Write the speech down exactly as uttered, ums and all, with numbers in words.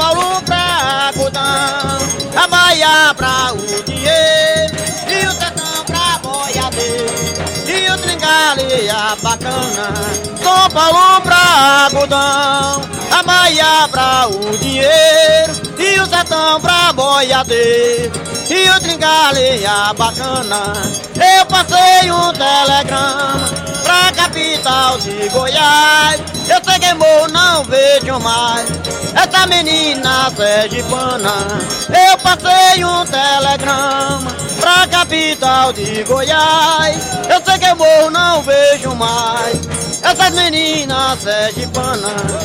Paulo pra Algodão, a Bahia pra o dinheiro e o sertão pra boiadeiro e o tringalia bacana. São Paulo pra Algodão, a Bahia pra o dinheiro e o sertão pra boiadeiro e o tringalia bacana. Eu passei um telegrama pra capital de Goiás, eu sei que morro não vejo mais essa menina sergipana. Eu passei um telegrama pra capital de Goiás, eu sei que morro não vejo mais essas meninas sergipanas.